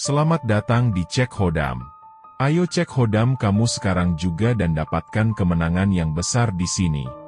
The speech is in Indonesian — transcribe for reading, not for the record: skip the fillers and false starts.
Selamat datang di Cek Hodam. Ayo cek hodam kamu sekarang juga dan dapatkan kemenangan yang besar di sini.